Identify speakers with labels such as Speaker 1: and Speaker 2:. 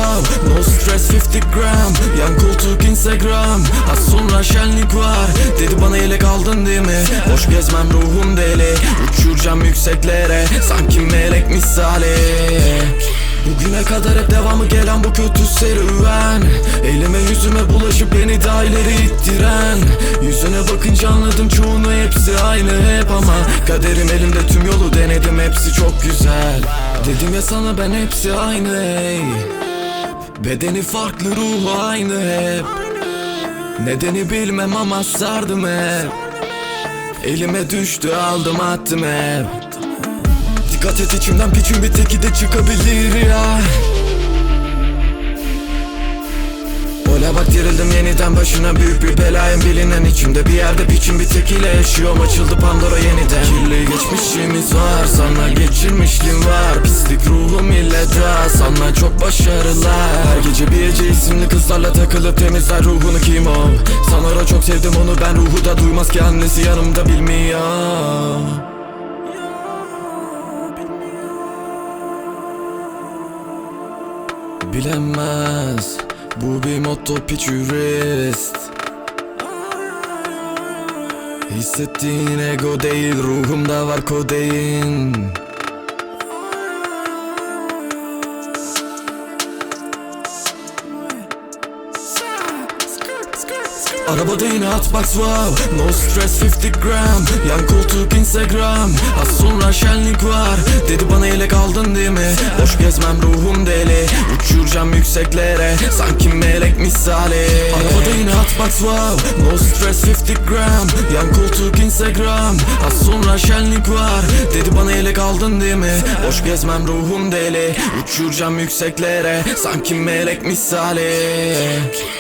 Speaker 1: wow, no stress 50 gram. Yan koltuk Instagram, az sonra şenlik var. Dedi bana yelek aldın değil mi? Boş gezmem ruhum deli. Uçuracağım yükseklere, sanki melek misali. Bugüne kadar hep devamı gelen bu kötü serüven, elime yüzüme bulaşıp beni daha ileri ittiren. Yüzüne bakınca anladım çoğunu, hepsi aynı hep. Ama kaderim elimde, tüm yolu denedim, hepsi çok güzel. Dedim ya sana, ben hepsi aynı ey. Bedeni farklı, ruhu aynı hep. Nedeni bilmem ama sardım hep. Elime düştü, aldım attım hep. Dikkat et, içimden piçin bir teki de çıkabilir ya. Ola bak, dirildim yeniden, başına büyük bir belayım bilinen. İçimde bir yerde piçin bir tekiyle yaşıyorum, açıldı Pandora yeniden. Kirli geçmişimiz var, sana geçirmişliğim var. Pislik ruhum ille daha, sana çok başarılar. Her gece bir Ece isimli kızlarla takılıp temizler ruhunu, kim o? Sanırım çok sevdim onu ben, ruhu da duymaz ki annesi yanımda bilmiyor. Bilemez, bu bir motto piçürist. Hissettiğin ego değil, ruhumda var kodein. Arabada yine hotbox wow, no stress 50 gram. Yan koltuk Instagram, az sonra şenlik var. Dedi bana yelek aldın değil mi? Boş gezmem ruhum deli. Uçuracağım yükseklere, sanki melek misali. Arabada yine hotbox wow, no stress 50 gram. Yan koltuk Instagram, az sonra şenlik var. Dedi bana yelek aldın değil mi? Boş gezmem ruhum deli. Uçuracağım yükseklere, sanki melek misali.